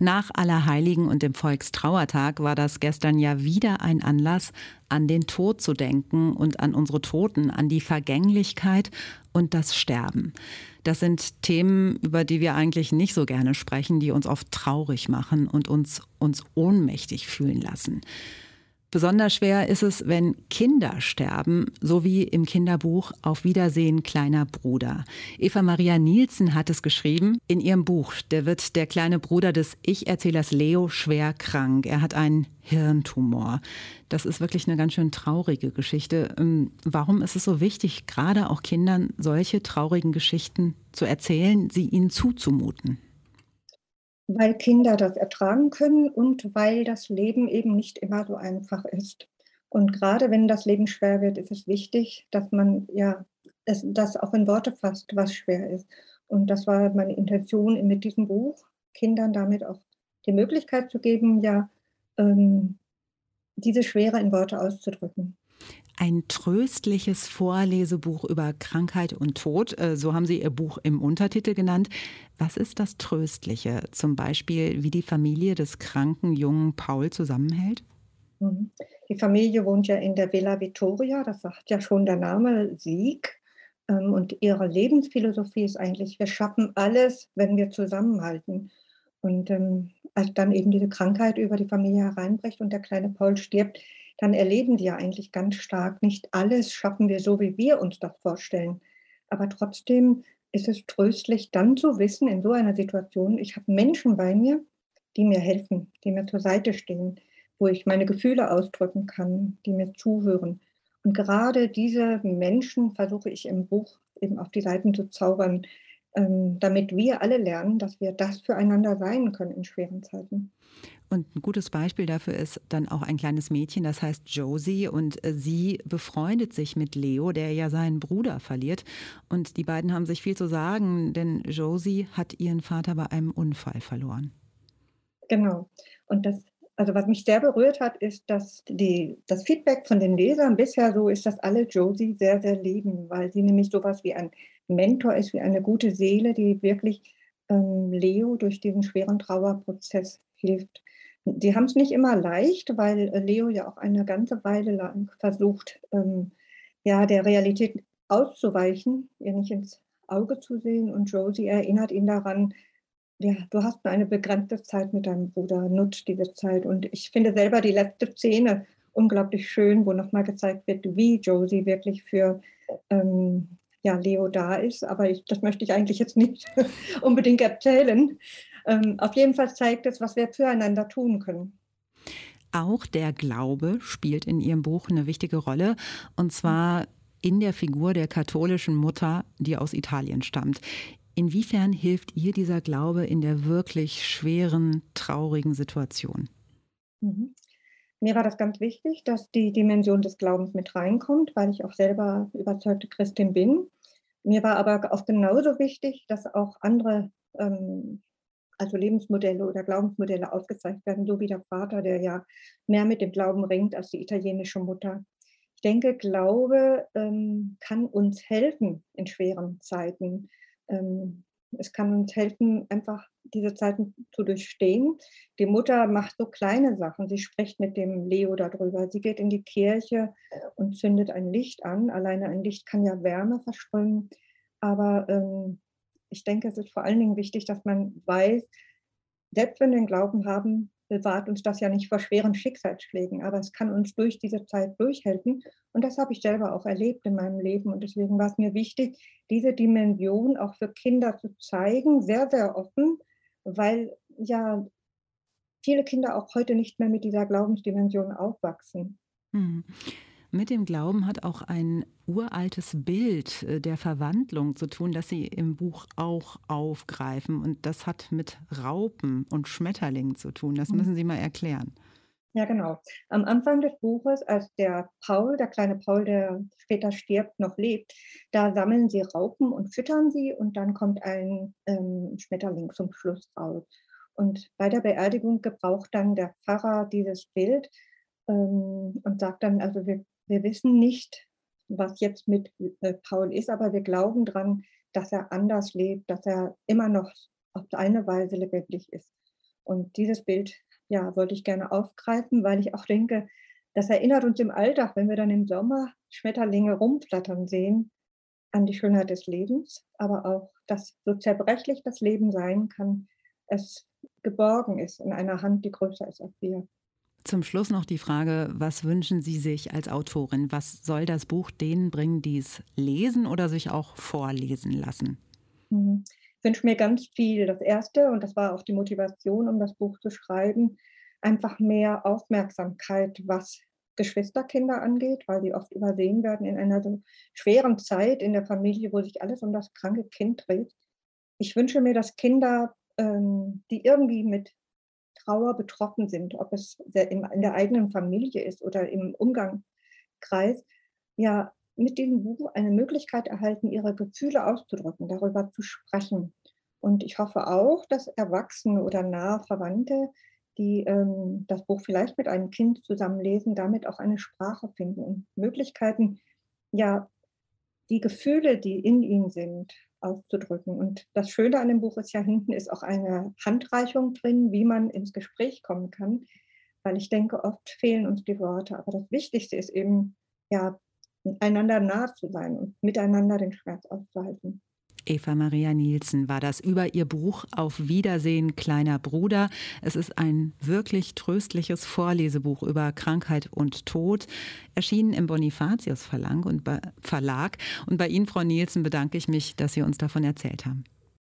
Nach Allerheiligen und dem Volkstrauertag war das gestern ja wieder ein Anlass, an den Tod zu denken und an unsere Toten, an die Vergänglichkeit und das Sterben. Das sind Themen, über die wir eigentlich nicht so gerne sprechen, die uns oft traurig machen und uns ohnmächtig fühlen lassen. Besonders schwer ist es, wenn Kinder sterben, so wie im Kinderbuch Auf Wiedersehen, kleiner Bruder. Eva Maria Nielsen hat es geschrieben. In ihrem Buch, der wird der kleine Bruder des Ich-Erzählers Leo schwer krank. Er hat einen Hirntumor. Das ist wirklich eine ganz schön traurige Geschichte. Warum ist es so wichtig, gerade auch Kindern solche traurigen Geschichten zu erzählen, sie ihnen zuzumuten? Weil Kinder das ertragen können und weil das Leben eben nicht immer so einfach ist. Und gerade wenn das Leben schwer wird, ist es wichtig, dass man, ja, das auch in Worte fasst, was schwer ist. Und das war meine Intention mit diesem Buch, Kindern damit auch die Möglichkeit zu geben, ja, ähm, diese Schwere in Worte auszudrücken. Ein tröstliches Vorlesebuch über Krankheit und Tod, so haben Sie Ihr Buch im Untertitel genannt. Was ist das Tröstliche? Zum Beispiel, wie die Familie des kranken jungen Paul zusammenhält? Mhm. Die Familie wohnt ja in der Villa Vittoria, das sagt ja schon der Name Sieg. Und ihre Lebensphilosophie ist eigentlich: Wir schaffen alles, wenn wir zusammenhalten. Und, als dann eben diese Krankheit über die Familie hereinbricht und der kleine Paul stirbt, dann erleben die ja eigentlich ganz stark, nicht alles schaffen wir so, wie wir uns das vorstellen. Aber trotzdem ist es tröstlich, dann zu wissen in so einer Situation, ich habe Menschen bei mir, die mir helfen, die mir zur Seite stehen, wo ich meine Gefühle ausdrücken kann, die mir zuhören. Und gerade diese Menschen versuche ich im Buch eben auf die Seiten zu zaubern, damit wir alle lernen, dass wir das füreinander sein können in schweren Zeiten. Und ein gutes Beispiel dafür ist dann auch ein kleines Mädchen, das heißt Josie, und sie befreundet sich mit Leo, der ja seinen Bruder verliert. Und die beiden haben sich viel zu sagen, denn Josie hat ihren Vater bei einem Unfall verloren. Genau. Und was mich sehr berührt hat, ist, dass das Feedback von den Lesern bisher so ist, dass alle Josie sehr, sehr lieben, weil sie nämlich so was wie ein Mentor ist, wie eine gute Seele, die wirklich, Leo durch diesen schweren Trauerprozess hilft. Die haben es nicht immer leicht, weil, Leo ja auch eine ganze Weile lang versucht, ja, der Realität auszuweichen, ihr nicht ins Auge zu sehen, und Josie erinnert ihn daran: ja, du hast nur eine begrenzte Zeit mit deinem Bruder, nutz diese Zeit. Und ich finde selber die letzte Szene unglaublich schön, wo noch mal gezeigt wird, wie Josie wirklich für, ja, Leo da ist. Aber das möchte ich eigentlich jetzt nicht unbedingt erzählen. Auf jeden Fall zeigt es, was wir füreinander tun können. Auch der Glaube spielt in ihrem Buch eine wichtige Rolle, und zwar in der Figur der katholischen Mutter, die aus Italien stammt. Inwiefern hilft ihr dieser Glaube in der wirklich schweren, traurigen Situation? Mhm. Mir war das ganz wichtig, dass die Dimension des Glaubens mit reinkommt, weil ich auch selber überzeugte Christin bin. Mir war aber auch genauso wichtig, dass auch andere, also Lebensmodelle oder Glaubensmodelle aufgezeigt werden, so wie der Vater, der ja mehr mit dem Glauben ringt als die italienische Mutter. Ich denke, Glaube, kann uns helfen in schweren Zeiten. Es kann uns helfen, einfach diese Zeiten zu durchstehen. Die Mutter macht so kleine Sachen. Sie spricht mit dem Leo darüber. Sie geht in die Kirche und zündet ein Licht an. Alleine ein Licht kann ja Wärme verströmen. Aber ich denke, es ist vor allen Dingen wichtig, dass man weiß, selbst wenn wir den Glauben haben, bewahrt uns das ja nicht vor schweren Schicksalsschlägen, aber es kann uns durch diese Zeit durchhelfen. Und das habe ich selber auch erlebt in meinem Leben. Und deswegen war es mir wichtig, diese Dimension auch für Kinder zu zeigen, sehr, sehr offen, weil ja viele Kinder auch heute nicht mehr mit dieser Glaubensdimension aufwachsen. Mhm. Mit dem Glauben hat auch ein uraltes Bild der Verwandlung zu tun, das Sie im Buch auch aufgreifen. Und das hat mit Raupen und Schmetterlingen zu tun. Das Mhm. müssen Sie mal erklären. Ja, genau. Am Anfang des Buches, als der Paul, der kleine Paul, der später stirbt, noch lebt, da sammeln sie Raupen und füttern sie, und dann kommt ein, Schmetterling zum Schluss raus. Und bei der Beerdigung gebraucht dann der Pfarrer dieses Bild, und sagt dann: „Also, wir wissen nicht, was jetzt mit, Paul ist, aber wir glauben dran, dass er anders lebt, dass er immer noch auf seine Weise lebendig ist.“ Und dieses Bild, ja, wollte ich gerne aufgreifen, weil ich auch denke, das erinnert uns im Alltag, wenn wir dann im Sommer Schmetterlinge rumflattern sehen, an die Schönheit des Lebens, aber auch, dass so zerbrechlich das Leben sein kann, es geborgen ist in einer Hand, die größer ist als wir. Zum Schluss noch die Frage, was wünschen Sie sich als Autorin? Was soll das Buch denen bringen, die es lesen oder sich auch vorlesen lassen? Ich wünsche mir ganz viel. Das Erste, und das war auch die Motivation, um das Buch zu schreiben, einfach mehr Aufmerksamkeit, was Geschwisterkinder angeht, weil die oft übersehen werden in einer so schweren Zeit in der Familie, wo sich alles um das kranke Kind dreht. Ich wünsche mir, dass Kinder, die irgendwie mit Trauer betroffen sind, ob es in der eigenen Familie ist oder im Umgangskreis, ja, mit diesem Buch eine Möglichkeit erhalten, ihre Gefühle auszudrücken, darüber zu sprechen. Und ich hoffe auch, dass Erwachsene oder nahe Verwandte, die das Buch vielleicht mit einem Kind zusammenlesen, damit auch eine Sprache finden und Möglichkeiten, ja, die Gefühle, die in ihnen sind, auszudrücken. Und das Schöne an dem Buch ist ja, hinten ist auch eine Handreichung drin, wie man ins Gespräch kommen kann, weil ich denke, oft fehlen uns die Worte. Aber das Wichtigste ist eben, ja, einander nahe zu sein und miteinander den Schmerz auszuhalten. Eva Maria Nielsen war das über ihr Buch Auf Wiedersehen, kleiner Bruder. Es ist ein wirklich tröstliches Vorlesebuch über Krankheit und Tod, erschienen im Bonifatius Verlag. Und bei Ihnen, Frau Nielsen, bedanke ich mich, dass Sie uns davon erzählt haben.